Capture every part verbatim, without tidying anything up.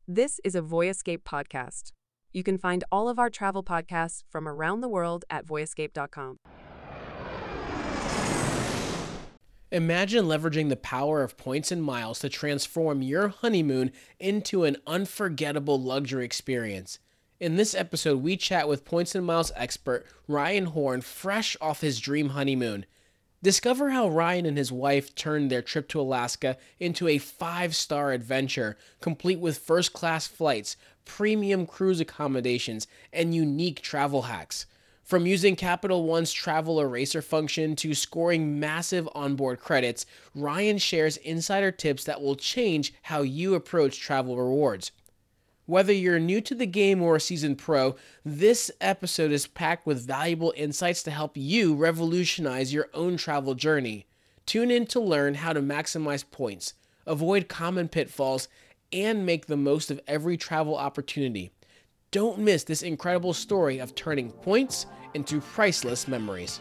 This is a Voyescape podcast. You can find all of our travel podcasts from around the world at voyescape dot com. Imagine leveraging the power of points and miles to transform your honeymoon into an unforgettable luxury experience. In this episode, we chat with points and miles expert Ryan Horn, fresh off his dream honeymoon. Discover how Ryan and his wife turned their trip to Alaska into a five-star adventure, complete with first-class flights, premium cruise accommodations, and unique travel hacks. From using Capital One's travel eraser function to scoring massive onboard credits, Ryan shares insider tips that will change how you approach travel rewards. Whether you're new to the game or a seasoned pro, this episode is packed with valuable insights to help you revolutionize your own travel journey. Tune in to learn how to maximize points, avoid common pitfalls, and make the most of every travel opportunity. Don't miss this incredible story of turning points into priceless memories.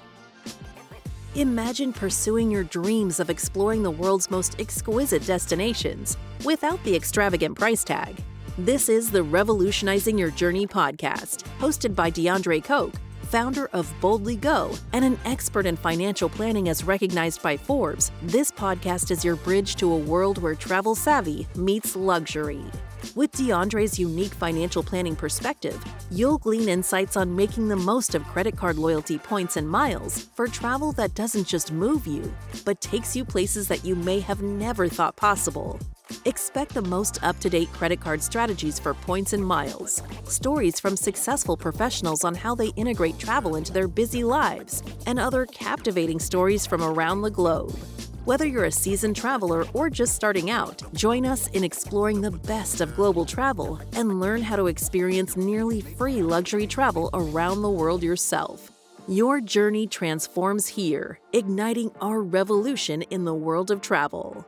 Imagine pursuing your dreams of exploring the world's most exquisite destinations without the extravagant price tag. This is the Revolutionizing Your Journey podcast, hosted by DeAndre Koch, founder of Boldly Go and an expert in financial planning as recognized by Forbes. This podcast is your bridge to a world where travel savvy meets luxury. With DeAndre's unique financial planning perspective, you'll glean insights on making the most of credit card loyalty points and miles for travel that doesn't just move you, but takes you places that you may have never thought possible. Expect the most up-to-date credit card strategies for points and miles, stories from successful professionals on how they integrate travel into their busy lives, and other captivating stories from around the globe. Whether you're a seasoned traveler or just starting out, join us in exploring the best of global travel and learn how to experience nearly free luxury travel around the world yourself. Your journey transforms here, igniting our revolution in the world of travel.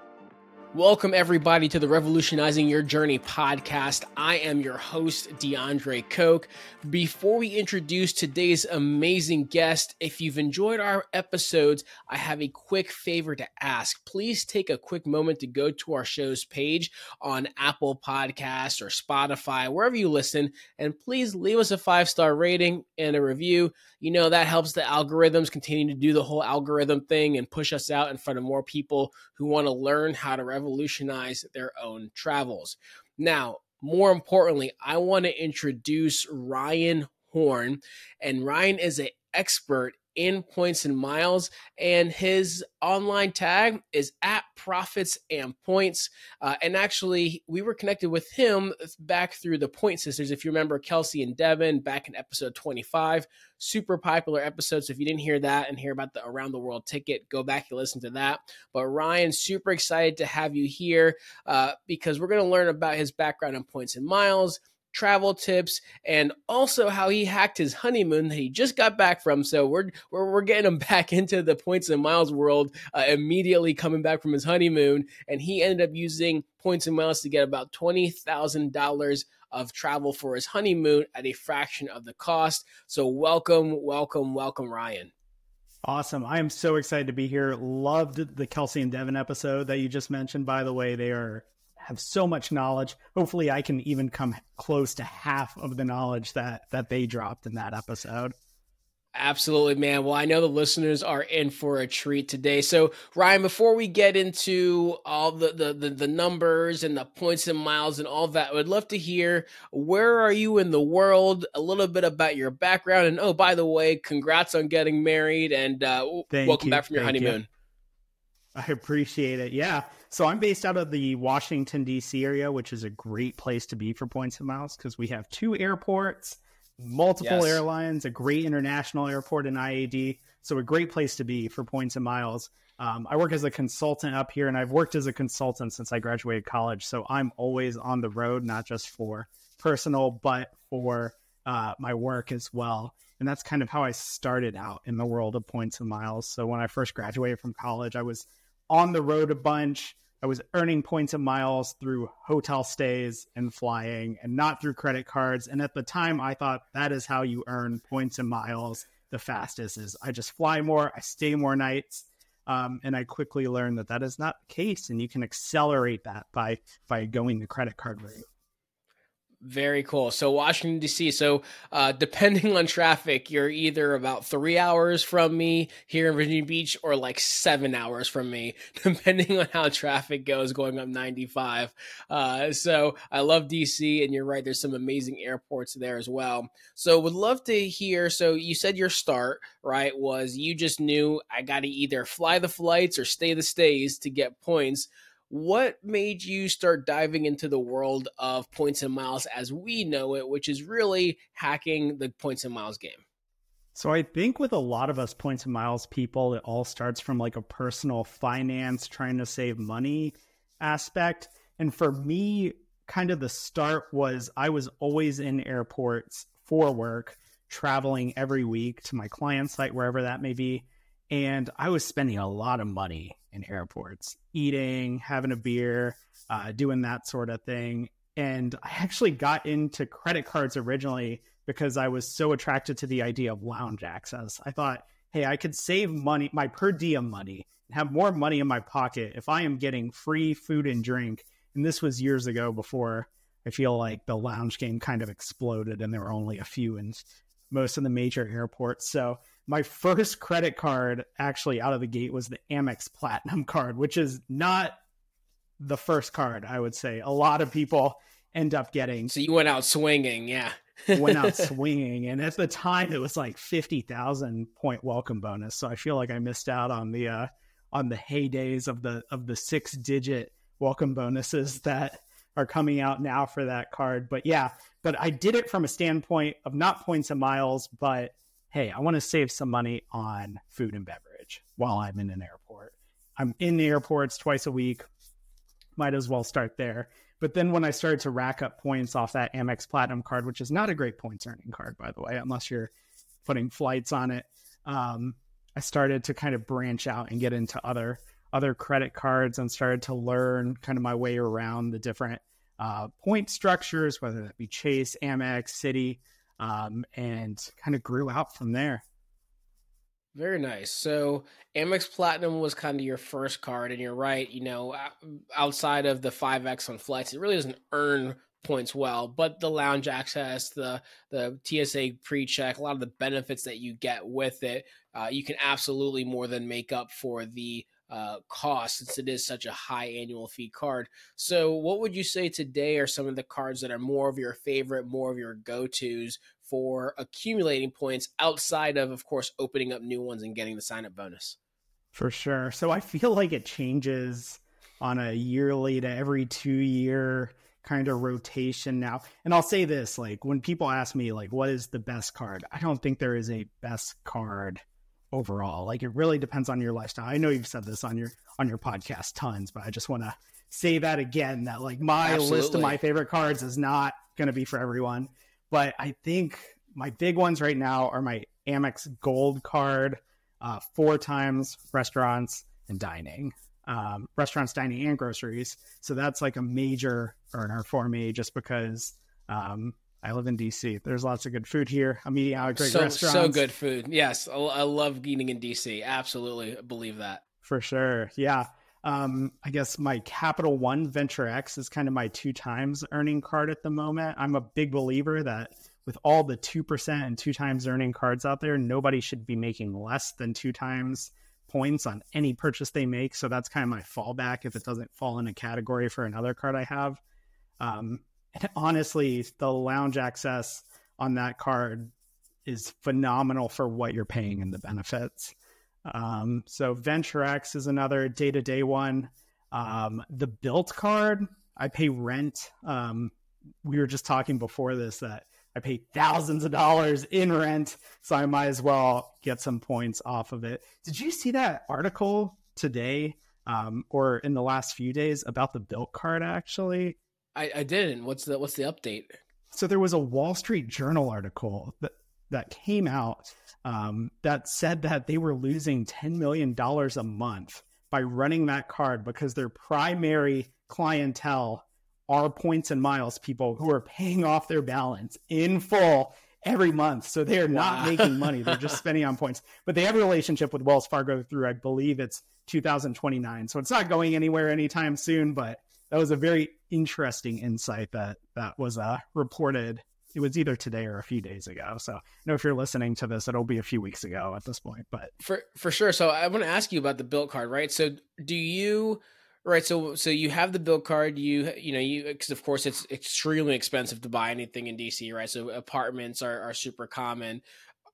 Welcome, everybody, to the Revolutionizing Your Journey podcast. I am your host, DeAndre Koch. Before we introduce today's amazing guest, if you've enjoyed our episodes, I have a quick favor to ask. Please take a quick moment to go to our show's page on Apple Podcasts or Spotify, wherever you listen, and please leave us a five-star rating and a review. You know, that helps the algorithms continue to do the whole algorithm thing and push us out in front of more people who want to learn how to revolutionize their own travels. Now, more importantly, I want to introduce Ryan Horn, and Ryan is an expert in points and miles, and his online tag is at Profits and Points. Uh, and actually, we were connected with him back through the Point Sisters. If you remember Kelsey and Devin back in episode twenty-five, super popular episode. So if you didn't hear that and hear about the Around the World ticket, go back and listen to that. But Ryan, super excited to have you here uh, because we're going to learn about his background in points and miles, travel tips, and also how he hacked his honeymoon that he just got back from. So we're we're, we're getting him back into the points and miles world uh, immediately coming back from his honeymoon. And he ended up using points and miles to get about twenty thousand dollars of travel for his honeymoon at a fraction of the cost. So welcome, welcome, welcome, Ryan. Awesome. I am so excited to be here. Loved the Kelsey and Devin episode that you just mentioned. By the way, they are have so much knowledge. Hopefully I can even come close to half of the knowledge that that they dropped in that episode. Absolutely, man. Well, I know the listeners are in for a treat today. So, Ryan, before we get into all the, the, the, the numbers and the points and miles and all that, I would love to hear, where are you in the world, a little bit about your background. And, oh, by the way, congrats on getting married, and uh, welcome you. back from your Thank honeymoon. You. I appreciate it. Yeah. So I'm based out of the Washington, D C area, which is a great place to be for points and miles because we have two airports, multiple yes. airlines, a great international airport in I A D. So a great place to be for points and miles. Um, I work as a consultant up here, and I've worked as a consultant since I graduated college. So I'm always on the road, not just for personal, but for uh, my work as well. And that's kind of how I started out in the world of points and miles. So when I first graduated from college, I was on the road a bunch. I was earning points and miles through hotel stays and flying and not through credit cards. And at the time, I thought that is how you earn points and miles the fastest is I just fly more, I stay more nights. Um, and I quickly learned that that is not the case. And you can accelerate that by by going the credit card route. Very cool. So Washington, D C. So uh, depending on traffic, you're either about three hours from me here in Virginia Beach or like seven hours from me, depending on how traffic goes going up ninety-five. Uh, so I love D C, and you're right. There's some amazing airports there as well. So would love to hear. So you said your start, right, was you just knew I got to either fly the flights or stay the stays to get points. What made you start diving into the world of points and miles as we know it, which is really hacking the points and miles game? So I think with a lot of us points and miles people, it all starts from like a personal finance, trying to save money aspect. And for me, kind of the start was I was always in airports for work, traveling every week to my client site, wherever that may be. And I was spending a lot of money in airports, eating, having a beer, uh, doing that sort of thing. And I actually got into credit cards originally because I was so attracted to the idea of lounge access. I thought, hey, I could save money, my per diem money, and have more money in my pocket if I am getting free food and drink. And this was years ago before I feel like the lounge game kind of exploded and there were only a few in most of the major airports. So my first credit card actually out of the gate was the Amex Platinum card, which is not the first card, I would say. A lot of people end up getting. So you went out swinging, yeah. went out swinging. And at the time, it was like fifty thousand point welcome bonus. So I feel like I missed out on the uh, on the heydays of the of the six digit welcome bonuses that are coming out now for that card. But yeah, but I did it from a standpoint of not points and miles, but hey, I want to save some money on food and beverage while I'm in an airport. I'm in the airports twice a week. Might as well start there. But then when I started to rack up points off that Amex Platinum card, which is not a great points earning card, by the way, unless you're putting flights on it, um, I started to kind of branch out and get into other other credit cards and started to learn kind of my way around the different uh, point structures, whether that be Chase, Amex, Citi, Um, and kind of grew out from there. Very nice. So Amex Platinum was kind of your first card, and you're right, you know, outside of the five X on flights, it really doesn't earn points well, but the lounge access, the the T S A pre-check, a lot of the benefits that you get with it, uh, you can absolutely more than make up for the uh, cost, since it is such a high annual fee card. So what would you say today are some of the cards that are more of your favorite, more of your go-tos for accumulating points outside of, of course, opening up new ones and getting the sign-up bonus? For sure. So I feel like it changes on a yearly to every two year kind of rotation now. And I'll say this, like when people ask me like, what is the best card? I don't think there is a best card overall. Like it really depends on your lifestyle. I know you've said this on your, on your podcast tons, but I just want to say that again, that like my Absolutely. list of my favorite cards is not going to be for everyone. But I think my big ones right now are my Amex Gold card, uh, four times restaurants and dining, um, restaurants, dining, and groceries. So that's like a major earner for me just because um, I live in D C. There's lots of good food here. I'm eating out at great so, restaurants. So good food. Yes, I, I love eating in D C. Absolutely believe that. For sure. Yeah. Um, I guess my Capital One Venture X is kind of my two times earning card at the moment. I'm a big believer that with all the two percent and two times earning cards out there, nobody should be making less than two times points on any purchase they make. So that's kind of my fallback if it doesn't fall in a category for another card I have. Um, and honestly, the lounge access on that card is phenomenal for what you're paying in the benefits. Um, so Venture X is another day-to-day one. Um, the Bilt card, I pay rent. Um, we were just talking before this that I pay thousands of dollars in rent, so I might as well get some points off of it. Did you see that article today um, or in the last few days about the Bilt card actually? I, I didn't. What's the what's the update? So there was a Wall Street Journal article that, that came out um, that said that they were losing ten million dollars a month by running that card because their primary clientele are points and miles people who are paying off their balance in full every month. So they are not Wow. making money. They're just spending on points. But they have a relationship with Wells Fargo through, I believe it's two thousand twenty-nine. So it's not going anywhere anytime soon, but that was a very interesting insight that that was uh, reported. It was either today or a few days ago. So I know if you're listening to this, it'll be a few weeks ago at this point. But for for sure. So I want to ask you about the Bilt card, right? So do you, right? So so you have the Bilt card. You you know you because of course it's extremely expensive to buy anything in D C, right? So apartments are are super common.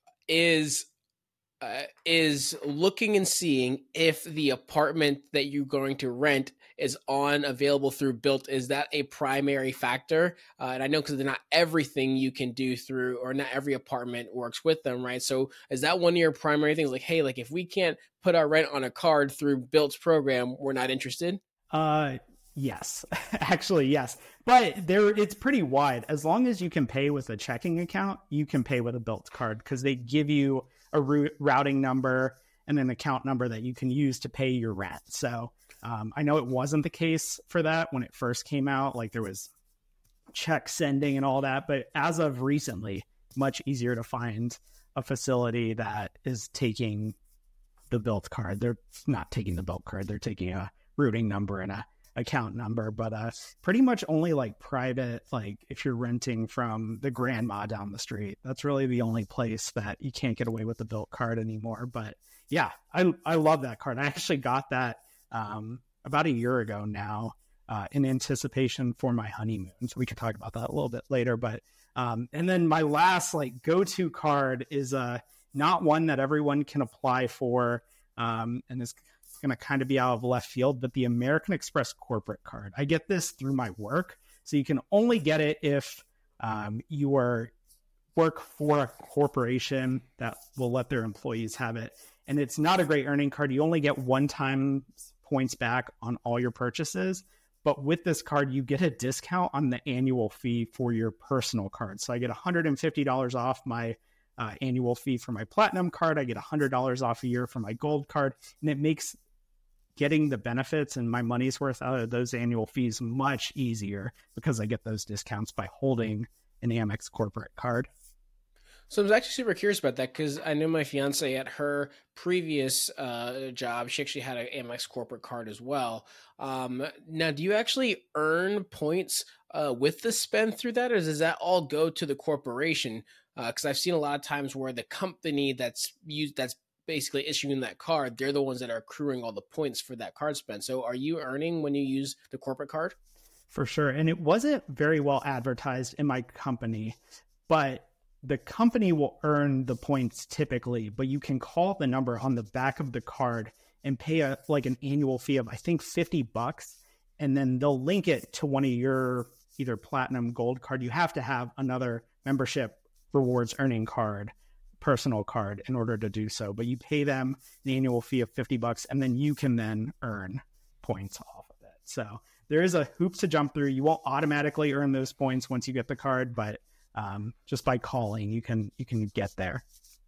Is uh, is looking and seeing if the apartment that you're going to rent is on available through Bilt. Is that a primary factor? Uh, and I know because not everything you can do through, or not every apartment works with them, right? So is that one of your primary things? Like, hey, like if we can't put our rent on a card through Bilt's program, we're not interested? Uh, yes, actually, yes. But there, it's pretty wide. As long as you can pay with a checking account, you can pay with a Bilt card because they give you a route, routing number and an account number that you can use to pay your rent. So um, I know it wasn't the case for that when it first came out. Like there was check sending and all that. But as of recently, much easier to find a facility that is taking the Bilt card. They're not taking the Bilt card. They're taking a routing number and a account number, but uh, pretty much only like private, like if you're renting from the grandma down the street, that's really the only place that you can't get away with the Bilt card anymore. But yeah, I I love that card. I actually got that um, about a year ago now uh, in anticipation for my honeymoon. So we could talk about that a little bit later. But um, and then my last like go-to card is uh, not one that everyone can apply for, um, and is going to kind of be out of left field, but the American Express corporate card. I get this through my work. So you can only get it if um, you are work for a corporation that will let their employees have it. And it's not a great earning card. You only get one-time points back on all your purchases. But with this card, you get a discount on the annual fee for your personal card. So I get one hundred fifty dollars off my uh, annual fee for my platinum card. I get one hundred dollars off a year for my gold card. And it makes getting the benefits and my money's worth out of those annual fees much easier because I get those discounts by holding an Amex corporate card. So I was actually super curious about that because I know my fiance at her previous uh, job, she actually had an Amex corporate card as well. Um, now, do you actually earn points uh, with the spend through that, or does that all go to the corporation? Because uh, I've seen a lot of times where the company that's used that's basically issuing that card, they're the ones that are accruing all the points for that card spend. So are you earning when you use the corporate card? For sure. And it wasn't very well advertised in my company, but the company will earn the points typically, but you can call the number on the back of the card and pay a like an annual fee of, I think, fifty bucks. And then they'll link it to one of your either platinum gold card. You have to have another membership rewards earning card, personal card in order to do so, but you pay them an annual fee of fifty bucks and then you can then earn points off of it. So there is a hoops to jump through. You won't automatically earn those points once you get the card, but um, just by calling, you can, you can get there.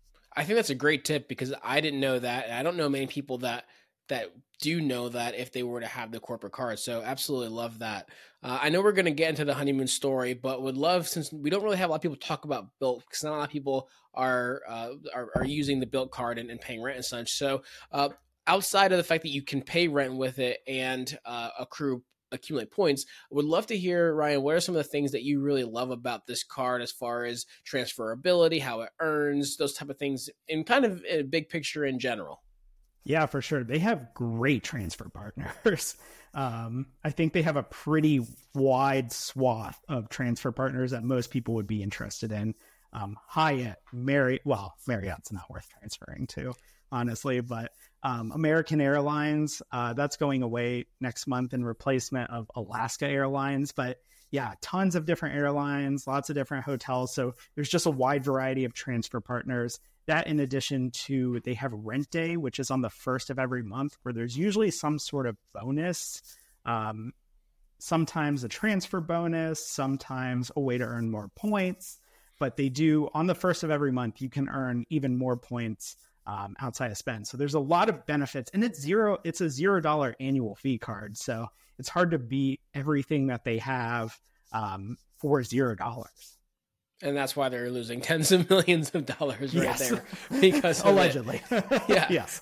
I think that's a great tip because I didn't know that. And I don't know many people that, that do know that if they were to have the corporate card. So absolutely love that. Uh, I know we're going to get into the honeymoon story, but would love, since we don't really have a lot of people talk about Bilt, because not a lot of people are uh, are, are using the Bilt card and, and paying rent and such. So uh, outside of the fact that you can pay rent with it and uh, accrue, accumulate points, I would love to hear, Ryan, what are some of the things that you really love about this card as far as transferability, how it earns, those type of things, and kind of a big picture in general? Yeah, for sure. They have great transfer partners. Um, I think they have a pretty wide swath of transfer partners that most people would be interested in. Um, Hyatt, Marriott, well, Marriott's not worth transferring to, honestly, but um, American Airlines, uh, that's going away next month in replacement of Alaska Airlines. But yeah, tons of different airlines, lots of different hotels. So there's just a wide variety of transfer partners. That in addition to, they have Rent Day, which is on the first of every month, where there's usually some sort of bonus, um, sometimes a transfer bonus, sometimes a way to earn more points. But they do, on the first of every month, you can earn even more points um, outside of spend. So there's a lot of benefits, and it's zero. It's a zero dollar annual fee card. So it's hard to beat everything that they have um, for zero dollars. And that's why they're losing tens of millions of dollars right Yes. there. Because of Allegedly. Yeah. Yes.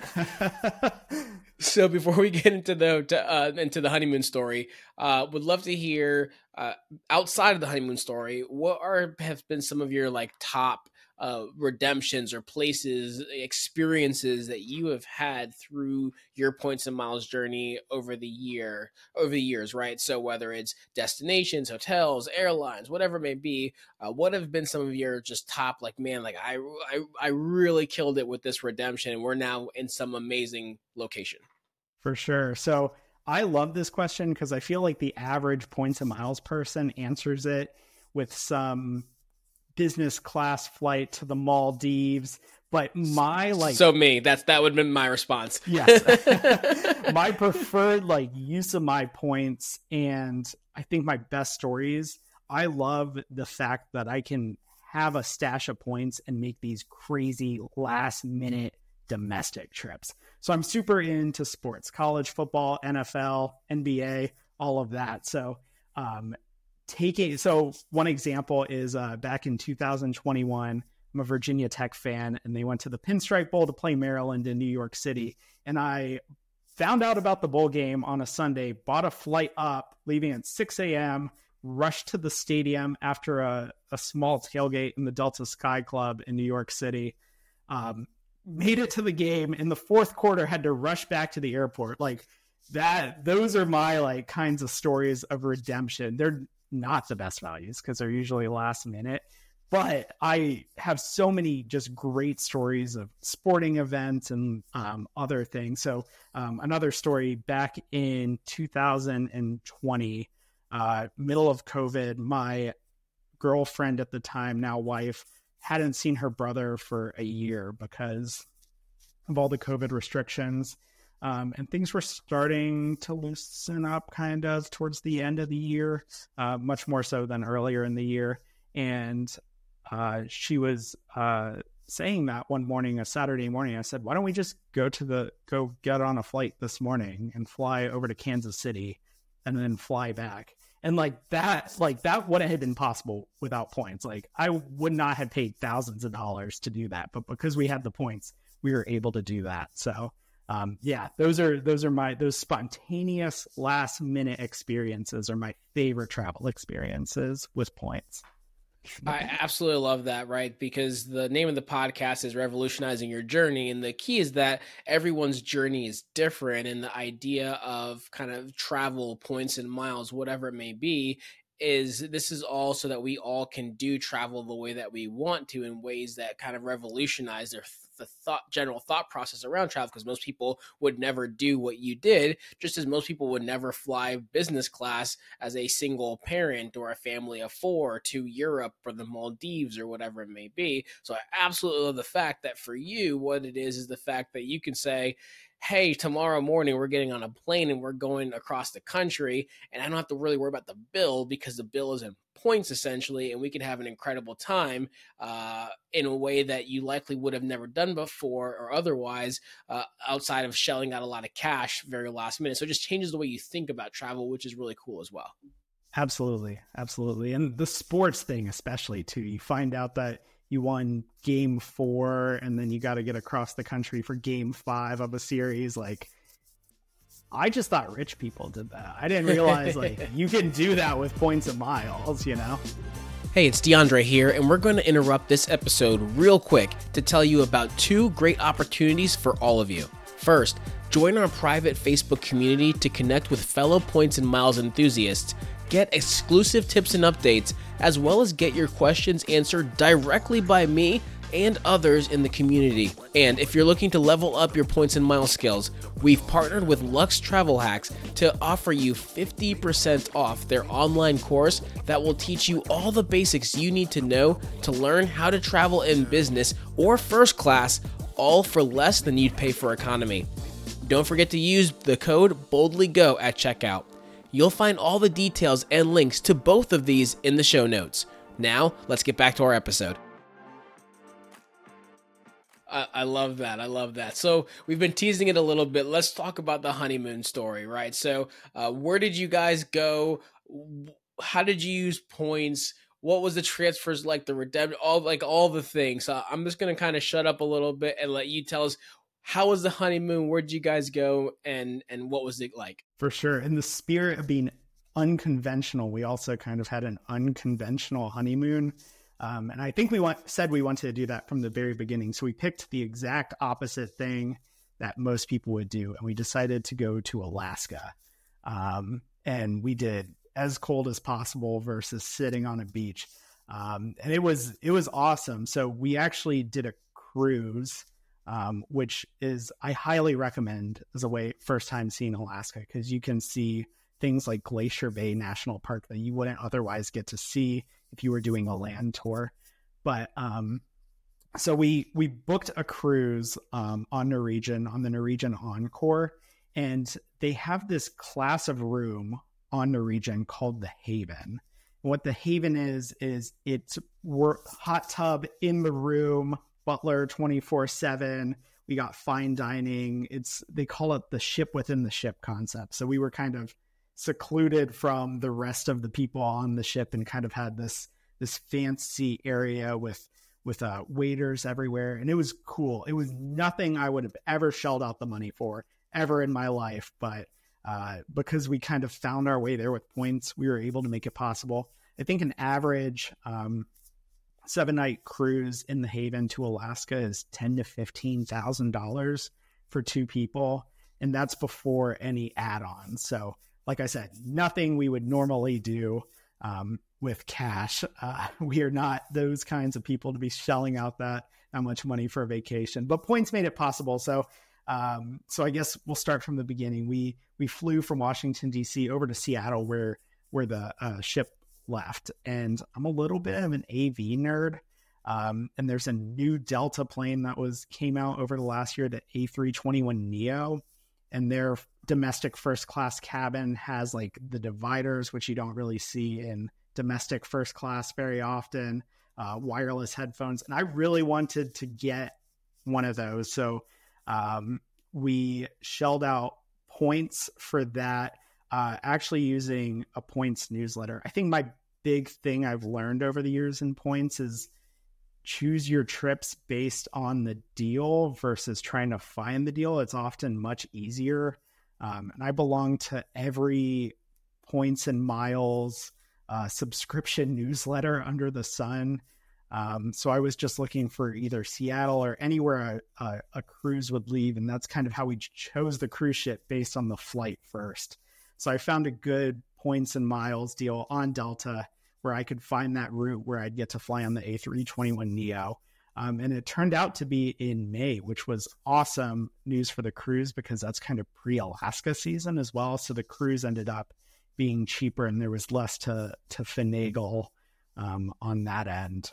So before we get into the to, uh, into the honeymoon story, uh, would love to hear uh, outside of the honeymoon story, what are have been some of your like top uh, redemptions or places, experiences that you have had through your points and miles journey over the year, over the years, right? So whether it's destinations, hotels, airlines, whatever it may be, uh, what have been some of your just top, like, man, like I, I, I really killed it with this redemption, and we're now in some amazing location. For sure. So I love this question because I feel like the average points and miles person answers it with some business class flight to the Maldives. But my like, so me, that's, that would have been my response. yes, my preferred like use of my points. And I think my best stories, I love the fact that I can have a stash of points and make these crazy last minute domestic trips. So I'm super into sports, college football, N F L, N B A, all of that. So um, taking, so one example is uh, back in two thousand twenty-one, I'm a Virginia Tech fan, and they went to the Pinstripe Bowl to play Maryland in New York City. And I found out about the bowl game on a Sunday, bought a flight up, leaving at six a.m., rushed to the stadium after a, a small tailgate in the Delta Sky Club in New York City. Um, made it to the game in the fourth quarter, had to rush back to the airport. Like that, those are my like kinds of stories of redemption. They're not the best values because they're usually last minute, but I have so many just great stories of sporting events and um, other things. So um, another story back in two thousand twenty, uh, middle of COVID, my girlfriend at the time, now wife, hadn't seen her brother for a year because of all the COVID restrictions. Um, and things were starting to loosen up kind of towards the end of the year, uh, much more so than earlier in the year. And uh, she was uh, saying that one morning, a Saturday morning. I said, why don't we just go to the, go get on a flight this morning and fly over to Kansas City and then fly back. And like that, like that wouldn't have been possible without points. Like I would not have paid thousands of dollars to do that, but because we had the points, we were able to do that. So um, yeah, those are, those are my, those spontaneous last minute experiences are my favorite travel experiences with points. I absolutely love that, right? Because the name of the podcast is Revolutionizing Your Journey. And the key is that everyone's journey is different. And the idea of kind of travel, points and miles, whatever it may be, is this is all so that we all can do travel the way that we want to, in ways that kind of revolutionize their the thought, general thought process around travel. Because most people would never do what you did, just as most people would never fly business class as a single parent or a family of four to Europe or the Maldives or whatever it may be. So I absolutely love the fact that for you, what it is, is the fact that you can say, hey, tomorrow morning we're getting on a plane and we're going across the country, and I don't have to really worry about the bill because the bill is in points essentially, and we can have an incredible time uh, in a way that you likely would have never done before or otherwise, uh, outside of shelling out a lot of cash very last minute. So it just changes the way you think about travel, which is really cool as well. Absolutely. Absolutely. And the sports thing, especially too, you find out that you won game four and then you got to get across the country for game five of a series. Like, I just thought rich people did that. I didn't realize like you can do that with points and miles, you know? Hey, it's DeAndre here, and we're going to interrupt this episode real quick to tell you about two great opportunities for all of you. First, join our private Facebook community to connect with fellow points and miles enthusiasts, get exclusive tips and updates, as well as get your questions answered directly by me and others in the community. And if you're looking to level up your points and miles skills, we've partnered with Lux Travel Hacks to offer you fifty percent off their online course that will teach you all the basics you need to know to learn how to travel in business or first class, all for less than you'd pay for economy. Don't forget to use the code BOLDLYGO at checkout. You'll find all the details and links to both of these in the show notes. Now, let's get back to our episode. I, I love that. I love that. So we've been teasing it a little bit. Let's talk about the honeymoon story, right? So uh, where did you guys go? How did you use points? What was the transfers like, the redemption, all like all the things. So I'm just going to kind of shut up a little bit and let you tell us, how was the honeymoon? Where'd you guys go? And, and what was it like? For sure. In the spirit of being unconventional, we also kind of had an unconventional honeymoon. Um, and I think we want, said we wanted to do that from the very beginning. So we picked the exact opposite thing that most people would do. And we decided to go to Alaska. Um, and we did as cold as possible versus sitting on a beach. Um, and it was, it was awesome. So we actually did a cruise, um, which is, I highly recommend as a way, first time seeing Alaska, because you can see things like Glacier Bay National Park that you wouldn't otherwise get to see if you were doing a land tour. But, um, so we, we booked a cruise, um, on Norwegian, on the Norwegian Encore, and they have this class of room on Norwegian called the Haven. And what the Haven is, is it's hot tub in the room, butler twenty-four seven. We got fine dining. It's, they call it the ship within the ship concept. So we were kind of secluded from the rest of the people on the ship and kind of had this, this fancy area with, with uh, waiters everywhere. And it was cool. It was nothing I would have ever shelled out the money for ever in my life. But uh, because we kind of found our way there with points, we were able to make it possible. I think an average um, seven night cruise in the Haven to Alaska is ten to fifteen thousand dollars for two people. And that's before any add-ons. So like I said, nothing we would normally do um, with cash. Uh, we are not those kinds of people to be shelling out that, that much money for a vacation, but points made it possible. So, um, so I guess we'll start from the beginning. We, we flew from Washington, D C over to Seattle where, where the uh, ship left. And I'm a little bit of an A V nerd. Um, and there's a new Delta plane that was, came out over the last year, the A three twenty-one neo. And their domestic first class cabin has like the dividers, which you don't really see in domestic first class very often, uh, wireless headphones. And I really wanted to get one of those. So um, we shelled out points for that, uh, actually using a points newsletter. I think my big thing I've learned over the years in points is choose your trips based on the deal versus trying to find the deal. It's often much easier. Um, and I belong to every points and miles uh, subscription newsletter under the sun. Um, so I was just looking for either Seattle or anywhere a, a, a cruise would leave. And that's kind of how we chose the cruise ship based on the flight first. So I found a good points and miles deal on Delta where I could find that route where I'd get to fly on the A three twenty-one neo. Um, and it turned out to be in May, which was awesome news for the cruise because that's kind of pre-Alaska season as well. So the cruise ended up being cheaper and there was less to, to finagle um, on that end.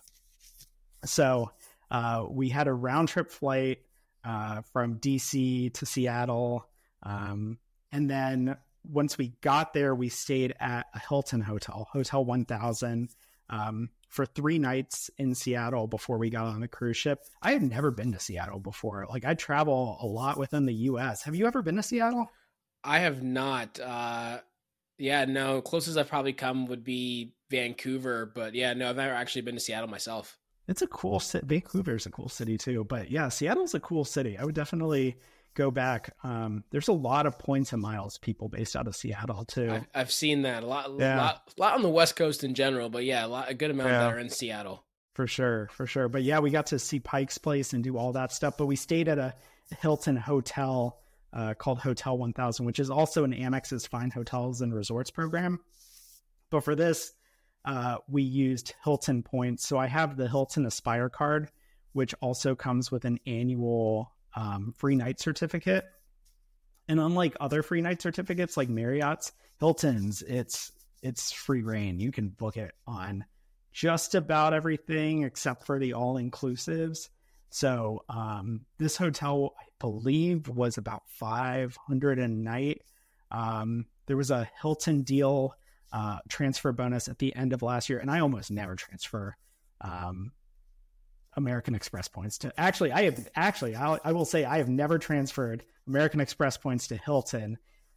So uh, we had a round trip flight uh, from D C to Seattle. Um, and then once we got there, we stayed at a Hilton hotel, Hotel one thousand, um, for three nights in Seattle before we got on the cruise ship. I had never been to Seattle before. Like I travel a lot within the U S. Have you ever been to Seattle? I have not. Uh, yeah, no, closest I've probably come would be Vancouver, but yeah, no, I've never actually been to Seattle myself. It's a cool city. Vancouver's a cool city too, but yeah, Seattle's a cool city. I would definitely go back. Um, there's a lot of points and miles people based out of Seattle too. I've, I've seen that a lot, yeah. lot, lot on the West Coast in general, but yeah, a, lot, a good amount yeah. that are in Seattle. For sure, for sure. But yeah, we got to see Pike's Place and do all that stuff, but we stayed at a Hilton hotel uh, called Hotel one thousand, which is also in Amex's Fine Hotels and Resorts program. But for this, uh, we used Hilton points. So I have the Hilton Aspire card, which also comes with an annual um, free night certificate. And unlike other free night certificates like Marriott's, Hilton's, it's it's free reign. You can book it on just about everything except for the all-inclusives. So um, this hotel, I believe, was about five hundred dollars a night. Um, there was a Hilton deal uh, transfer bonus at the end of last year, and I almost never transfer um, American Express points to. Actually, I have actually I, I will say I have never transferred American Express points to Hilton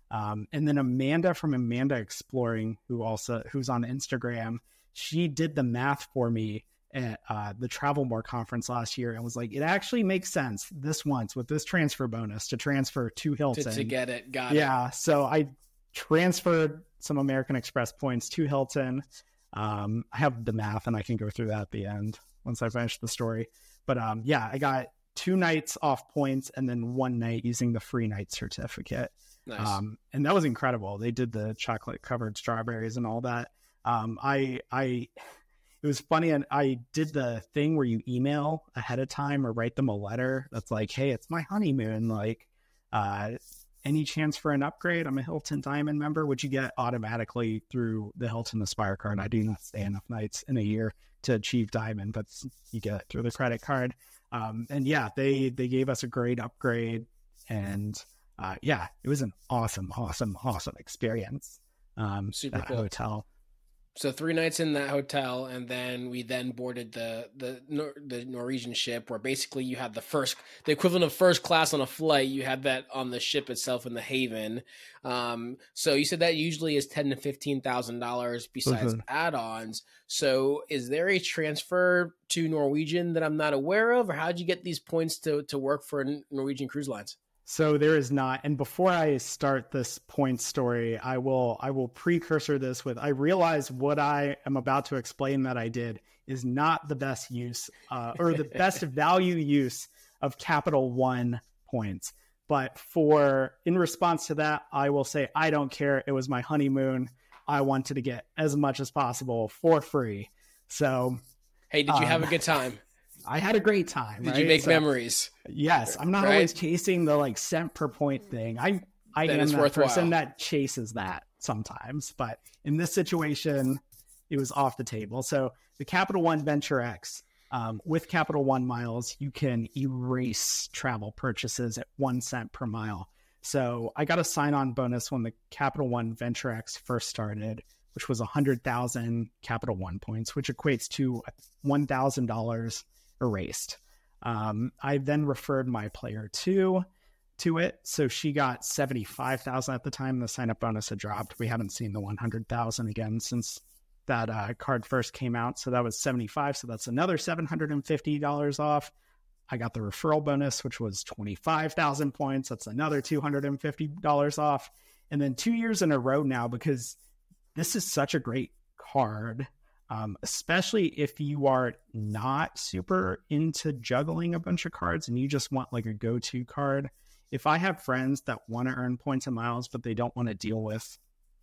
Um, and then Amanda from Amanda Exploring, who also who's on Instagram, she did the math for me at uh, the Travelmore conference last year and was like, it actually makes sense this once with this transfer bonus to transfer to Hilton. To, to get it, got yeah, it. Yeah, so I transferred some American Express points to Hilton. Um, I have the math and I can go through that at the end once I finish the story. But um, yeah, I got two nights off points and then one night using the free night certificate. Nice. Um, and that was incredible. They did the chocolate covered strawberries and all that. Um, I, I, it was funny. And I did the thing where you email ahead of time or write them a letter that's like, hey, it's my honeymoon. Like, uh, any chance for an upgrade? I'm a Hilton Diamond member, which you get automatically through the Hilton Aspire card. I do not stay enough nights in a year to achieve Diamond, but you get it through the credit card. Um, and yeah, they, they gave us a great upgrade, and uh, yeah, it was an awesome, awesome, awesome experience. Um, Super at cool. hotel. So three nights in that hotel, and then we then boarded the the Nor- the Norwegian ship, where basically you had the first, the equivalent of first class on a flight. You had that on the ship itself in the Haven. Um, so you said that usually is ten to fifteen thousand dollars besides Mhm. add-ons. So is there a transfer to Norwegian that I'm not aware of, or how'd you get these points to to work for Norwegian Cruise Lines? So there is not. And before I start this point story, I will I will precursor this with, I realize what I am about to explain that I did is not the best use uh, or the best value use of Capital One points. But for, in response to that, I will say, I don't care. It was my honeymoon. I wanted to get as much as possible for free. So, Hey, did you um, have a good time? I had a great time. Did right? you make So, memories? yes, I'm not Right? always chasing the like cent per point thing. I I Then am it's that worthwhile. person that chases that sometimes, but in this situation, it was off the table. So the Capital One Venture X, um, with Capital One miles, you can erase travel purchases at one cent per mile. So I got a sign-on bonus when the Capital One Venture X first started, which was one hundred thousand Capital One points, which equates to one thousand dollars erased. Um, I then referred my player two to it. So she got seventy-five thousand at the time. The sign up bonus had dropped. We haven't seen the one hundred thousand again since that uh, card first came out. So that was seventy-five. So that's another seven hundred fifty dollars off. I got the referral bonus, which was twenty-five thousand points. That's another two hundred fifty dollars off. And then two years in a row now, because this is such a great card. Um, especially if you are not super into juggling a bunch of cards and you just want like a go-to card. If I have friends that want to earn points and miles, but they don't want to deal with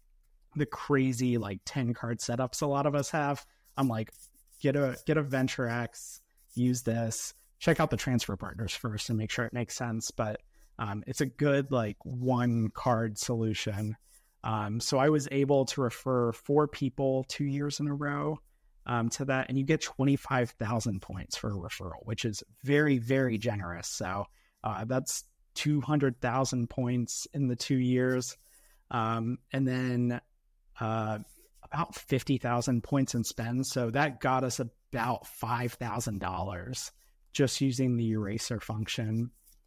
the crazy like ten card setups a lot of us have, I'm like, get a get a Venture X, use this, check out the transfer partners first and make sure it makes sense. But um, it's a good like one card solution. Um, so I was able to refer four people two years in a row um, to that, and you get twenty-five thousand points for a referral, which is very, very generous. So uh, that's two hundred thousand points in the two years. Um, and then uh, about fifty thousand points in spend. So that got us about five thousand dollars just using the eraser function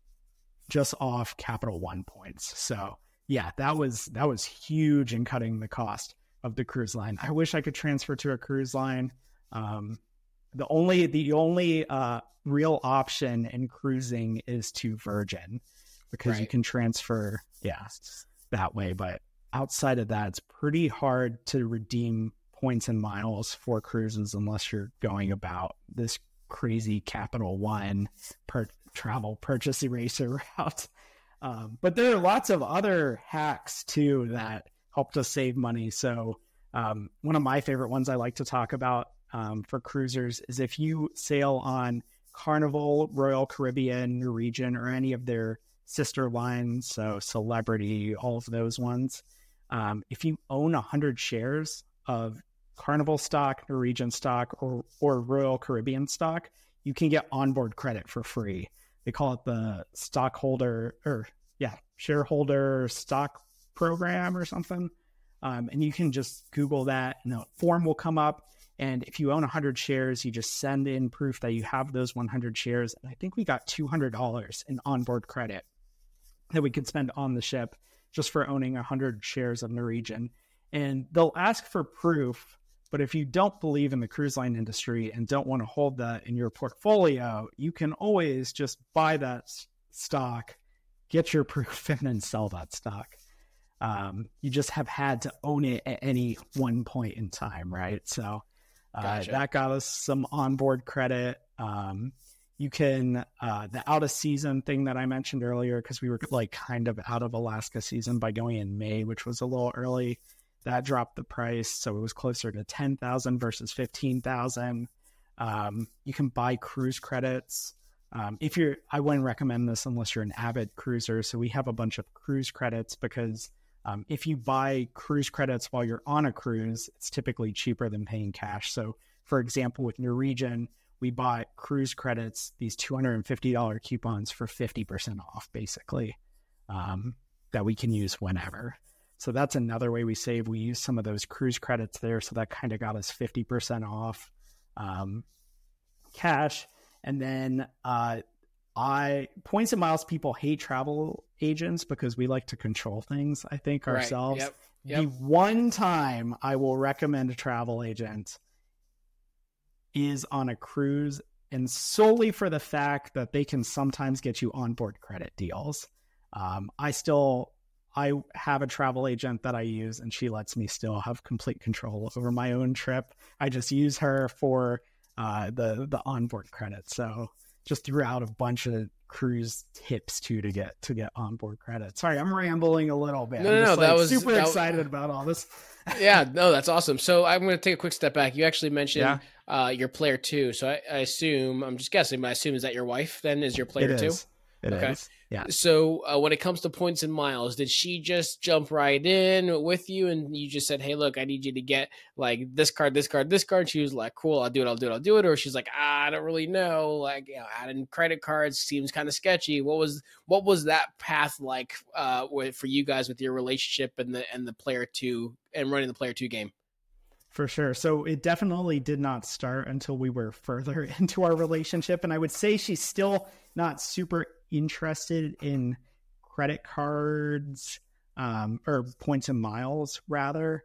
just off Capital One points. So yeah, that was that was huge in cutting the cost of the cruise line. I wish I could transfer to a cruise line. Um, the only the only uh, real option in cruising is to Virgin, because Right. you can transfer, yeah, that way. But outside of that, it's pretty hard to redeem points and miles for cruises unless you're going about this crazy Capital One per travel purchase eraser route. Um, but there are lots of other hacks too that helped us save money. So um, one of my favorite ones I like to talk about um, for cruisers is if you sail on Carnival, Royal Caribbean, Norwegian, or any of their sister lines, so Celebrity, all of those ones. Um, if you own one hundred shares of Carnival stock, Norwegian stock, or, or Royal Caribbean stock, you can get onboard credit for free. They call it the stockholder or yeah, shareholder stock program or something. Um, and you can just Google that and a form will come up. And if you own one hundred shares, you just send in proof that you have those one hundred shares. And I think we got two hundred dollars in onboard credit that we could spend on the ship just for owning one hundred shares of Norwegian. And they'll ask for proof, but if you don't believe in the cruise line industry and don't want to hold that in your portfolio, you can always just buy that s- stock, get your proof, and then sell that stock. Um, you just have had to own it at any one point in time, right? So uh, Gotcha. that got us some onboard credit. Um, you can, uh, the out of season thing that I mentioned earlier, because we were like kind of out of Alaska season by going in May, which was a little early. That dropped the price, so it was closer to ten thousand versus fifteen thousand. Um, you can buy cruise credits. Um, if you're, I wouldn't recommend this unless you're an avid cruiser. So we have a bunch of cruise credits because um, if you buy cruise credits while you're on a cruise, it's typically cheaper than paying cash. So, for example, with Norwegian, we bought cruise credits, these two hundred fifty dollars coupons for fifty percent off, basically, um, that we can use whenever. So that's another way we save. We use some of those cruise credits there. So that kind of got us fifty percent off um, cash. And then uh, I points and miles people hate travel agents because we like to control things, I think, Right. ourselves. Yep. Yep. The one time I will recommend a travel agent is on a cruise, and solely for the fact that they can sometimes get you onboard credit deals. Um, I still... I have a travel agent that I use, and she lets me still have complete control over my own trip. I just use her for uh, the the onboard credit. So just threw out a bunch of cruise tips too to get to get onboard credit. Sorry, I'm rambling a little bit. No, I'm no, just, no, that like, was- super that- excited about all this. Yeah, no, that's awesome. So I'm going to take a quick step back. You actually mentioned Yeah. uh, your player two. So I, I assume, I'm just guessing, but I assume is that your wife then is your player It two? is. It Okay. is. Yeah. So uh, when it comes to points and miles, did she just jump right in with you and you just said, hey, look, I need you to get like this card, this card, this card? She was like, cool, I'll do it, I'll do it, I'll do it. Or she's like, ah, I don't really know. Like, you know, adding credit cards seems kind of sketchy. What was what was that path like uh, with, for you guys with your relationship and the and the player two and running the player two game? For sure. So it definitely did not start until we were further into our relationship. And I would say she's still not super interested in credit cards um, or points and miles, rather.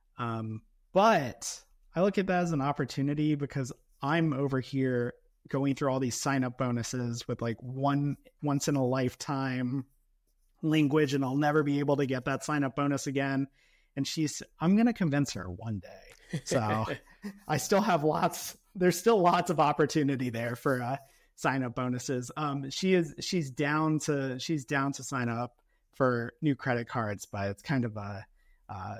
Um, but I look at that as an opportunity because I'm over here going through all these sign up bonuses with like one once in a lifetime language, and I'll never be able to get that sign up bonus again. And she's, I'm going to convince her one day. So I still have lots, there's still lots of opportunity there for uh, sign up bonuses. Um, she is, she's down to, she's down to sign up for new credit cards, but it's kind of a, uh,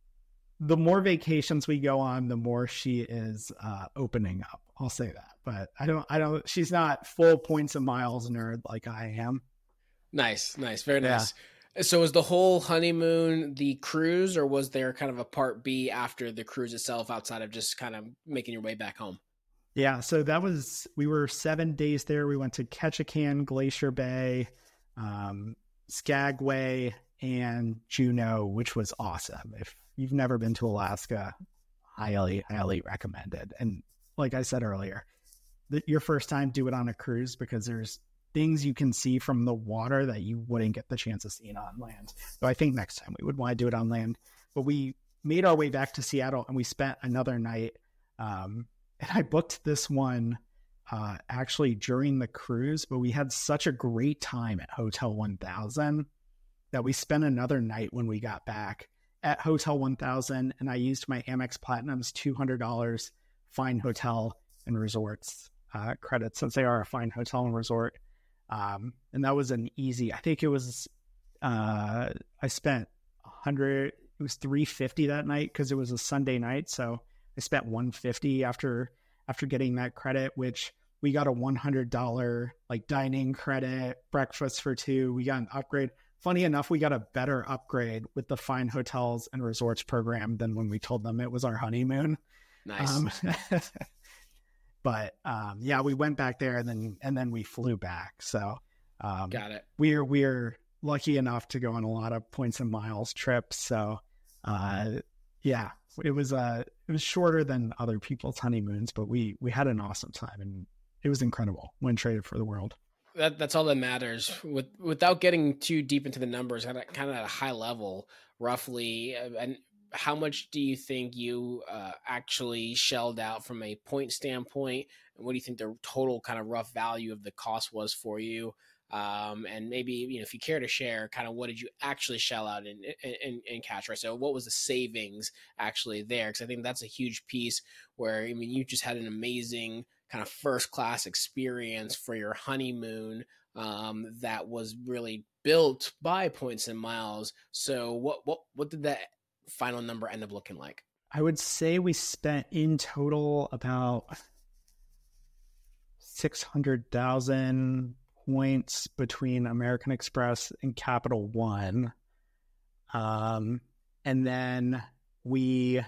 the more vacations we go on, the more she is uh, opening up. I'll say that, but I don't, I don't, she's not full points and miles nerd like I am. Nice, nice, very Yeah. nice. So was the whole honeymoon the cruise, or was there kind of a part B after the cruise itself outside of just kind of making your way back home? Yeah, so that was, we were seven days there. We went to Ketchikan, Glacier Bay, um, Skagway, and Juneau, which was awesome. If you've never been to Alaska, highly, highly recommended. And like I said earlier, the, your first time, do it on a cruise because there's things you can see from the water that you wouldn't get the chance of seeing on land. So I think next time we would want to do it on land. But we made our way back to Seattle and we spent another night. Um, and I booked this one uh, actually during the cruise, but we had such a great time at Hotel one thousand that we spent another night when we got back at Hotel one thousand. And I used my Amex Platinum's two hundred dollars fine hotel and resorts uh, credits, since they are a fine hotel and resort. Um, and that was an easy, I think it was, uh, I spent a hundred, it was three fifty that night because it was a Sunday night. So I spent one fifty after, after getting that credit, which we got a one hundred dollars like dining credit, breakfast for two. We got an upgrade. Funny enough, we got a better upgrade with the fine hotels and resorts program than when we told them it was our honeymoon. Nice. Um, But um, yeah, we went back there and then and then we flew back. So um, Got it. we're we're lucky enough to go on a lot of points and miles trips. So uh, yeah, it was uh it was shorter than other people's honeymoons, but we we had an awesome time and it was incredible when traded for the world. That that's all that matters. With without getting too deep into the numbers, kind of kind of at a high level, roughly, uh, and how much do you think you uh, actually shelled out from a point standpoint, and what do you think the total kind of rough value of the cost was for you? Um, and maybe, you know, if you care to share, kind of what did you actually shell out in in, in cash, right? So what was the savings actually there? Because I think that's a huge piece where, I mean, you just had an amazing kind of first class experience for your honeymoon um, that was really built by points and miles. So what what what did that final number end up looking like? I would say we spent in total about six hundred thousand points between American Express and Capital One. Um, and then we,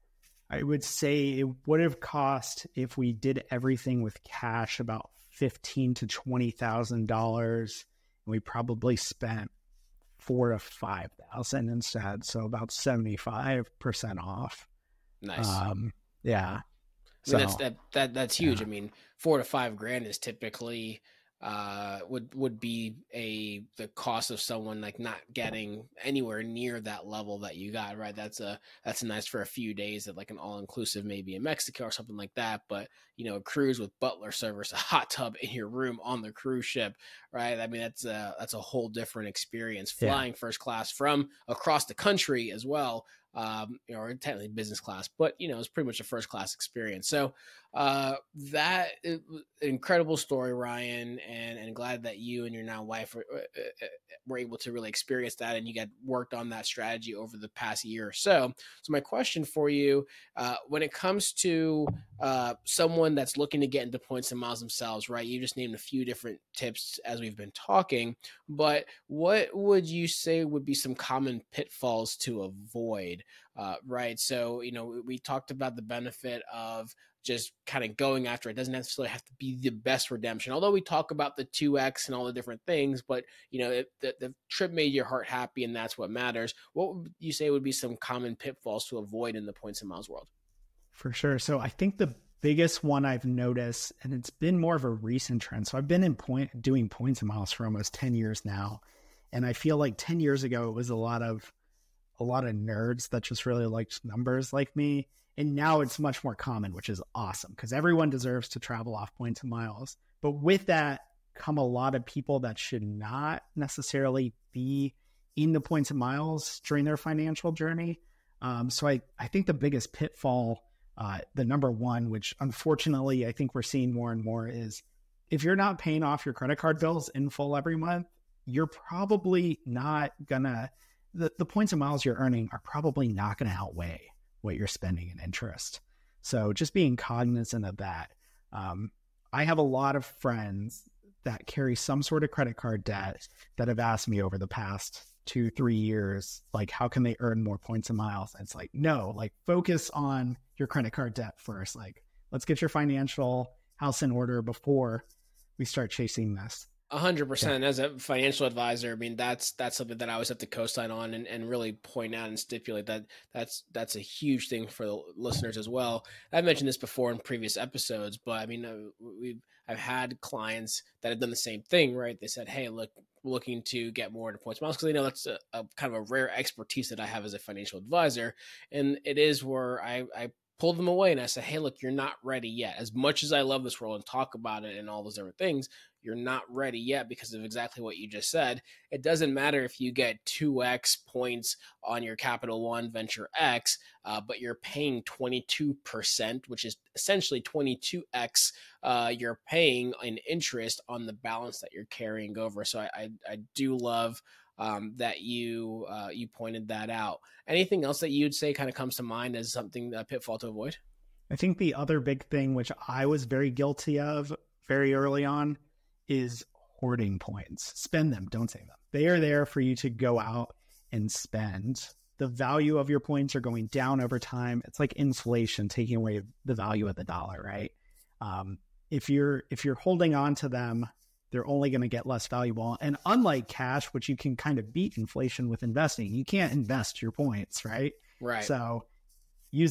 I would say it would have cost, if we did everything with cash, about fifteen to twenty thousand dollars. And we probably spent four to five thousand instead, so about seventy-five percent off. Nice. Um, yeah. I mean, So that's that, that that's huge. yeah. I mean, four to five grand is typically uh would would be a the cost of someone like not getting anywhere near that level that you got, right? That's a that's nice for a few days at like an all-inclusive maybe in Mexico or something like that. But you know, a cruise with butler service, a hot tub in your room on the cruise ship, right? I mean, that's a that's a whole different experience. Flying yeah. first class from across the country as well. Um, you know, or technically business class, but you know, it's pretty much a first class experience. So, uh, that is incredible story, Ryan, and and glad that you and your now wife were, uh, were able to really experience that, and you got worked on that strategy over the past year or so. So, my question for you, uh, when it comes to uh, someone that's looking to get into points and miles themselves, right? You just named a few different tips as we've been talking, but what would you say would be some common pitfalls to avoid? Uh, right. So, you know, we talked about the benefit of just kind of going after it. It doesn't necessarily have to be the best redemption, although we talk about the two X and all the different things, but you know, it, the, the trip made your heart happy and that's what matters. What would you say would be some common pitfalls to avoid in the points and miles world? For sure. So I think the biggest one I've noticed, and it's been more of a recent trend. So I've been in point doing points and miles for almost ten years now. And I feel like ten years ago, it was a lot of a lot of nerds that just really liked numbers like me. And now it's much more common, which is awesome because everyone deserves to travel off points and miles. But with that come a lot of people that should not necessarily be in the points and miles during their financial journey. Um, so I, I think the biggest pitfall, uh, the number one, which unfortunately I think we're seeing more and more, is if you're not paying off your credit card bills in full every month, you're probably not gonna The, the points and miles you're earning are probably not going to outweigh what you're spending in interest. So just being cognizant of that. Um, I have a lot of friends that carry some sort of credit card debt that have asked me over the past two, three years, like, how can they earn more points and miles? And it's like, no, like focus on your credit card debt first. Like, let's get your financial house in order before we start chasing this. A hundred percent. As a financial advisor, I mean, that's, that's something that I always have to co-sign on and, and really point out and stipulate that that's, that's a huge thing for the listeners as well. I've mentioned this before in previous episodes, but I mean, uh, we've, I've had clients that have done the same thing, right? They said, hey, look, we're looking to get more into points miles because they know that's a, a kind of a rare expertise that I have as a financial advisor. And it is where I, I pulled them away and I said, hey, look, you're not ready yet. As much as I love this world and talk about it and all those different things, you're not ready yet because of exactly what you just said. It doesn't matter if you get two X points on your Capital One Venture X, uh, but you're paying twenty-two percent, which is essentially twenty-two X uh, you're paying in interest on the balance that you're carrying over. So I, I, I do love um, that you uh, you pointed that out. Anything else that you'd say kind of comes to mind as something, a pitfall to avoid? I think the other big thing, which I was very guilty of very early on, is hoarding points. Spend them, don't save them. They are there for you to go out and spend. The value of your points are going down over time. It's like inflation taking away the value of the dollar, right? Um, if you're if you're holding on to them, they're only going to get less valuable. And unlike cash, which you can kind of beat inflation with investing, you can't invest your points, right? Right. So use them.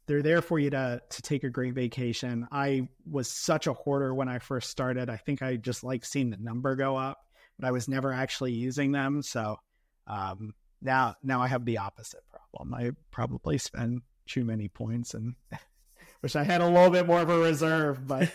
they're there for you to to take a great vacation. I was such a hoarder when I first started. I think I just like seeing the number go up, but I was never actually using them. So um, now now I have the opposite problem. I probably spend too many points and wish I had a little bit more of a reserve, but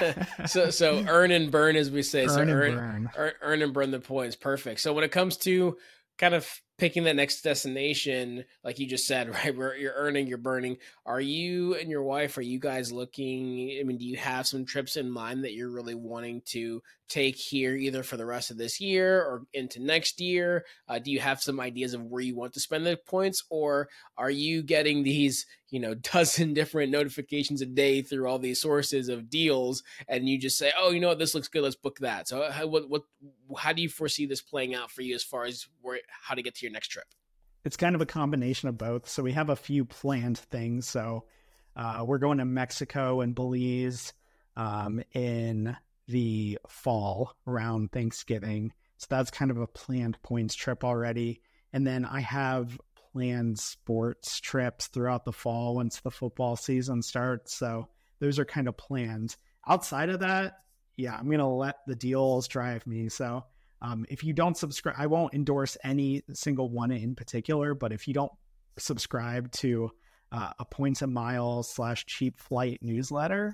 so so earn and burn, as we say. Earn so and earn, burn. earn earn and burn the points. Perfect. So when it comes to kind of picking that next destination, like you just said, right, where you're earning, you're burning. Are you and your wife, are you guys looking, I mean, do you have some trips in mind that you're really wanting to take here, either for the rest of this year or into next year? Uh, do you have some ideas of where you want to spend the points, or are you getting these, you know, dozen different notifications a day through all these sources of deals, and you just say, oh, you know what, this looks good, let's book that? So how, what, what, how do you foresee this playing out for you as far as where, how to get to your next trip? It's kind of a combination of both. So we have a few planned things. So uh, we're going to Mexico and Belize um, in the fall around Thanksgiving. So that's kind of a planned points trip already. And then I have planned sports trips throughout the fall once the football season starts. So those are kind of planned. Outside of that, yeah, I'm going to let the deals drive me. So Um, if you don't subscribe, I won't endorse any single one in particular, but if you don't subscribe to uh, a Points and Miles slash cheap flight newsletter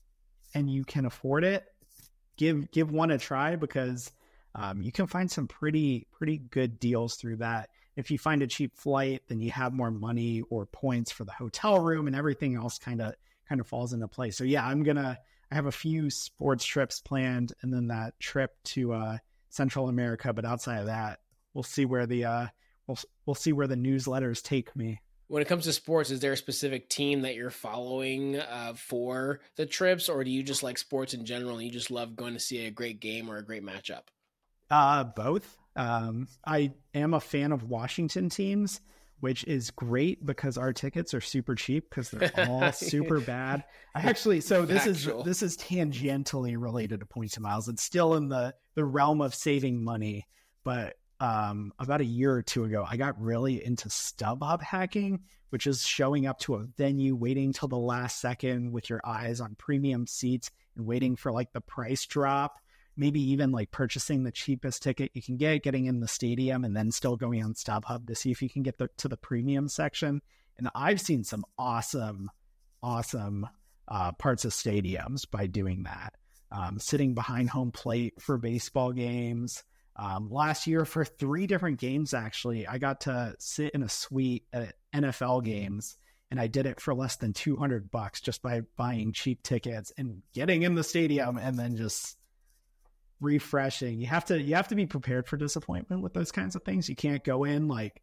and you can afford it, give give one a try, because um, you can find some pretty pretty good deals through that. If you find a cheap flight, then you have more money or points for the hotel room, and everything else kind of kind of falls into place. So yeah, I'm gonna I have a few sports trips planned, and then that trip to uh, Central America. But outside of that, we'll see where the uh, we'll we'll see where the newsletters take me. When it comes to sports, is there a specific team that you're following uh, for the trips, or do you just like sports in general and you just love going to see a great game or a great matchup? Uh, both. Um, I am a fan of Washington teams, which is great because our tickets are super cheap because they're all super bad. I actually, so this Factual. is this is tangentially related to Points and Miles. It's still in the the realm of saving money, but um, about a year or two ago, I got really into StubHub hacking, which is showing up to a venue, waiting till the last second with your eyes on premium seats and waiting for like the price drop. Maybe even like purchasing the cheapest ticket you can get, getting in the stadium, and then still going on StubHub to see if you can get the, to the premium section. And I've seen some awesome, awesome uh, parts of stadiums by doing that. Um, sitting behind home plate for baseball games. Um, last year for three different games, actually, I got to sit in a suite at N F L games, and I did it for less than two hundred bucks just by buying cheap tickets and getting in the stadium and then just refreshing. You have to you have to be prepared for disappointment with those kinds of things. You can't go in like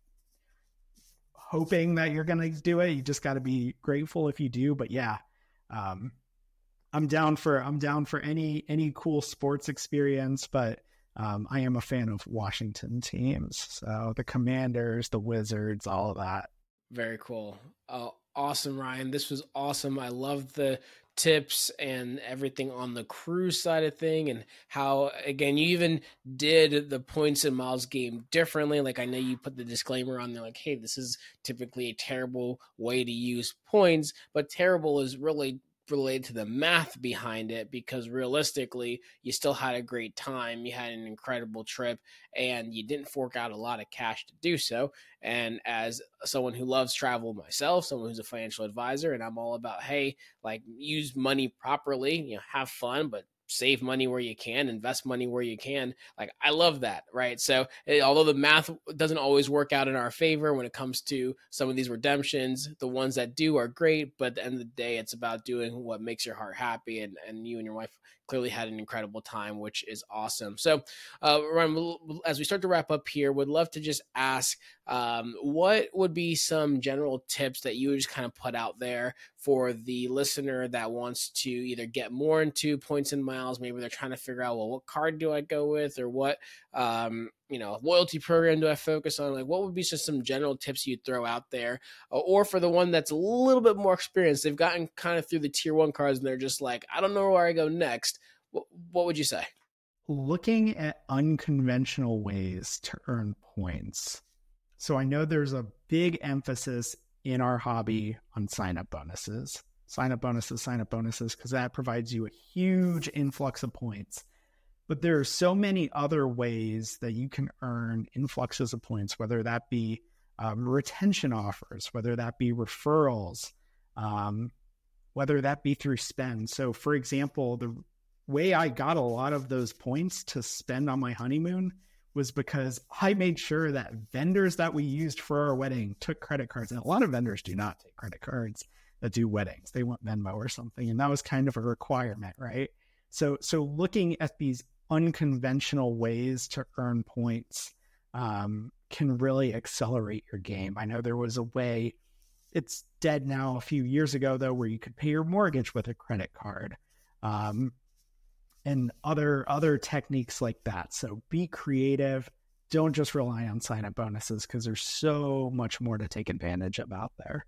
hoping that you're gonna do it. You just got to be grateful if you do. But yeah, um, I'm down for I'm down for any any cool sports experience. But um, I am a fan of Washington teams, so the Commanders, the Wizards, all of that. Very cool. Uh, awesome, Ryan. This was awesome. I love the tips and everything on the cruise side of thing, and how, again, you even did the Points and Miles game differently. Like, I know you put the disclaimer on there, like, hey, this is typically a terrible way to use points, but terrible is really related to the math behind it, because realistically you still had a great time, you had an incredible trip, and you didn't fork out a lot of cash to do so. And as someone who loves travel myself, someone who's a financial advisor, and I'm all about, hey, like, use money properly, you know, have fun, but save money where you can, invest money where you can. Like, I love that, right? So it, although the math doesn't always work out in our favor when it comes to some of these redemptions, the ones that do are great, but at the end of the day, it's about doing what makes your heart happy, and, and you and your wife clearly had an incredible time, which is awesome. So uh, Ryan, as we start to wrap up here, would love to just ask, um, what would be some general tips that you would just kind of put out there for the listener that wants to either get more into Points and Miles? Maybe they're trying to figure out, well, what card do I go with, or what, um, you know, loyalty program do I focus on? Like, what would be just some general tips you'd throw out there? Or for the one that's a little bit more experienced, they've gotten kind of through the tier one cards and they're just like, I don't know where I go next. What, what would you say? Looking at unconventional ways to earn points. So I know there's a big emphasis in our hobby on sign-up bonuses. Sign-up bonuses, sign-up bonuses, because that provides you a huge influx of points. But there are so many other ways that you can earn influxes of points, whether that be um, retention offers, whether that be referrals, um, whether that be through spend. So, for example, the way I got a lot of those points to spend on my honeymoon was because I made sure that vendors that we used for our wedding took credit cards. And a lot of vendors do not take credit cards that do weddings. They want Venmo or something. And that was kind of a requirement, right? So, so looking at these unconventional ways to earn points um, can really accelerate your game. I know there was a way, it's dead now, a few years ago though, where you could pay your mortgage with a credit card. Um, and other other techniques like that. So be creative. Don't just rely on sign-up bonuses, because there's so much more to take advantage of out there.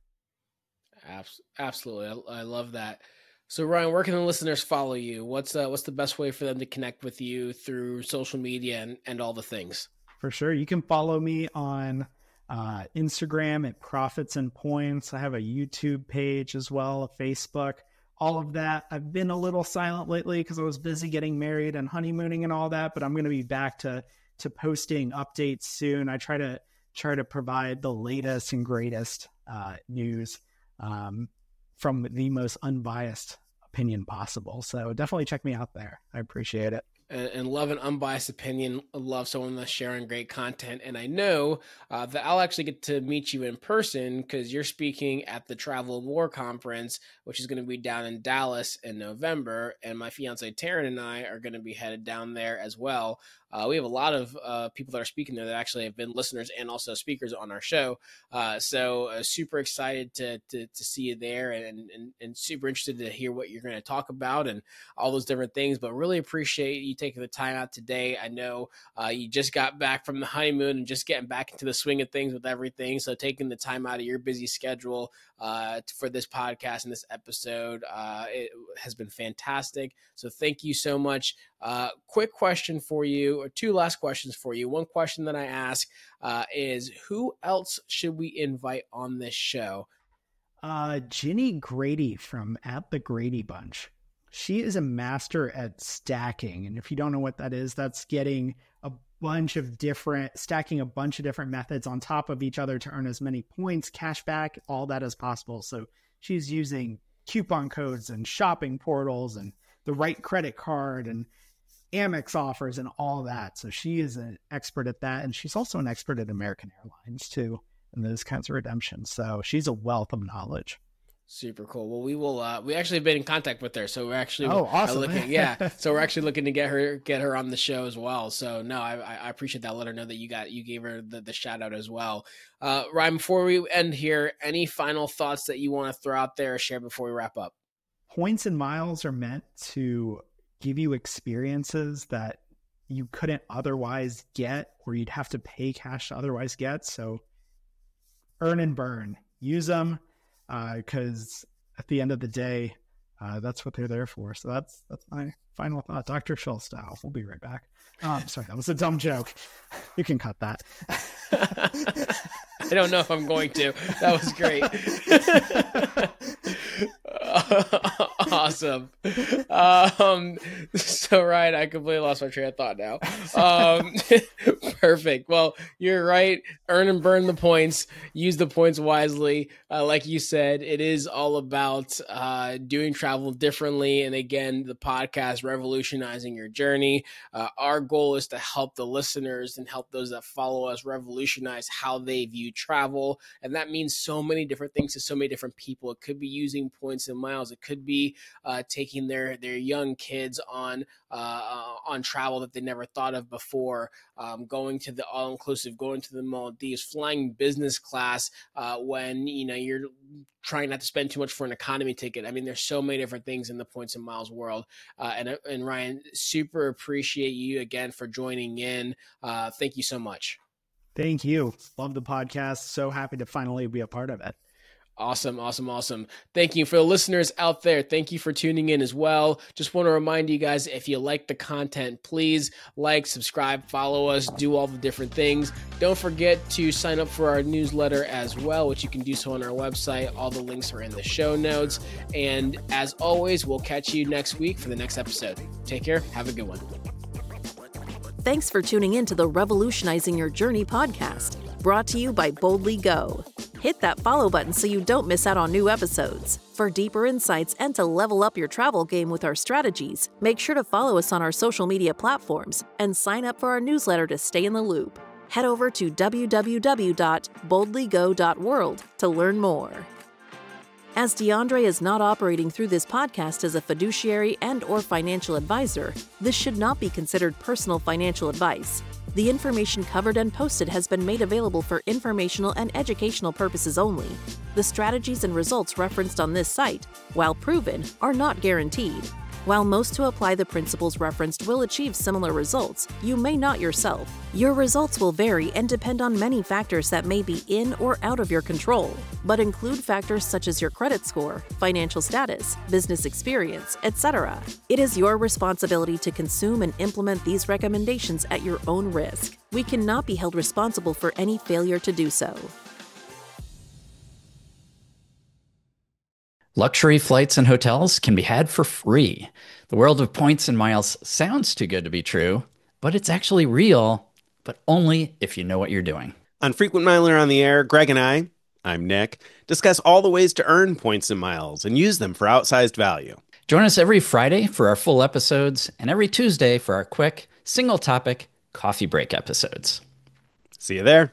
Absolutely. I, I love that. So Ryan, where can the listeners follow you? What's uh, what's the best way for them to connect with you through social media and, and all the things? For sure. You can follow me on uh, Instagram at Profits and Points. I have a YouTube page as well, a Facebook. All of that. I've been a little silent lately because I was busy getting married and honeymooning and all that, but I'm going to be back to to posting updates soon. I try to try to provide the latest and greatest uh, news um, from the most unbiased opinion possible. So definitely check me out there. I appreciate it. And, and love an unbiased opinion. Love someone that's sharing great content. And I know uh, that I'll actually get to meet you in person, because you're speaking at the Travel and War Conference, which is going to be down in Dallas in November. And my fiance Taryn and I are going to be headed down there as well. Uh, we have a lot of uh, people that are speaking there that actually have been listeners and also speakers on our show. Uh, so uh, super excited to, to to see you there, and, and, and super interested to hear what you're going to talk about and all those different things. But really appreciate you taking the time out today. I know uh, you just got back from the honeymoon and just getting back into the swing of things with everything. So taking the time out of your busy schedule uh, for this podcast and this episode, uh, it has been fantastic. So thank you so much. Uh, quick question for you, or two last questions for you. One question that I ask uh, is, who else should we invite on this show? Uh, Ginny Grady from At the Grady Bunch. She is a master at stacking. And if you don't know what that is, that's getting a bunch of different, stacking a bunch of different methods on top of each other to earn as many points, cash back, all that as possible. So she's using coupon codes and shopping portals and the right credit card and Amex offers and all that. So she is an expert at that. And she's also an expert at American Airlines too, and those kinds of redemptions. So she's a wealth of knowledge. Super cool. Well, we will, uh, we actually have been in contact with her. So we're actually, oh, awesome. looking, yeah. So we're actually looking to get her, get her on the show as well. So no, I, I appreciate that. Let her know that you got, you gave her the, the shout out as well. Uh, Ryan, before we end here, any final thoughts that you want to throw out there or share before we wrap up? Points and miles are meant to give you experiences that you couldn't otherwise get, or you'd have to pay cash to otherwise get. So earn and burn, use them, because uh, at the end of the day, uh, that's what they're there for. So that's that's my final thought. Doctor Scholl style. We'll be right back. Oh, sorry, that was a dumb joke. You can cut that. I don't know if I'm going to. That was great. Awesome. Um, so, Ryan, I completely lost my train of thought now. Um, perfect. Well, you're right. Earn and burn the points. Use the points wisely. Uh, like you said, it is all about uh, doing travel differently. And again, the podcast, Revolutionizing Your Journey. Uh, our goal is to help the listeners and help those that follow us revolutionize how they view travel. And that means so many different things to so many different people. It could be using points and miles. It could be uh, taking their their young kids on uh, on travel that they never thought of before, um, going to the all-inclusive, going to the Maldives, flying business class uh, when you know you're trying not to spend too much for an economy ticket. I mean, there's so many different things in the points and miles world. Uh, and and Ryan, super appreciate you again for joining in. Uh, thank you so much. Thank you. Love the podcast. So happy to finally be a part of it. Awesome, awesome, awesome. Thank you. For the listeners out there, thank you for tuning in as well. Just want to remind you guys, if you like the content, please like, subscribe, follow us, do all the different things. Don't forget to sign up for our newsletter as well, which you can do so on our website. All the links are in the show notes. And as always, we'll catch you next week for the next episode. Take care. Have a good one. Thanks for tuning in to the Revolutionizing Your Journey podcast, brought to you by Boldly Go. Hit that follow button so you don't miss out on new episodes. For deeper insights and to level up your travel game with our strategies, make sure to follow us on our social media platforms and sign up for our newsletter to stay in the loop. Head over to w w w dot boldly go dot world to learn more. As DeAndre is not operating through this podcast as a fiduciary and or financial advisor, this should not be considered personal financial advice. The information covered and posted has been made available for informational and educational purposes only. The strategies and results referenced on this site, while proven, are not guaranteed. While most who apply the principles referenced will achieve similar results, you may not yourself. Your results will vary and depend on many factors that may be in or out of your control, but include factors such as your credit score, financial status, business experience, et cetera. It is your responsibility to consume and implement these recommendations at your own risk. We cannot be held responsible for any failure to do so. Luxury flights and hotels can be had for free. The world of points and miles sounds too good to be true, but it's actually real, but only if you know what you're doing. On Frequent Miler on the Air, Greg and I, I'm Nick, discuss all the ways to earn points and miles and use them for outsized value. Join us every Friday for our full episodes and every Tuesday for our quick, single-topic coffee break episodes. See you there.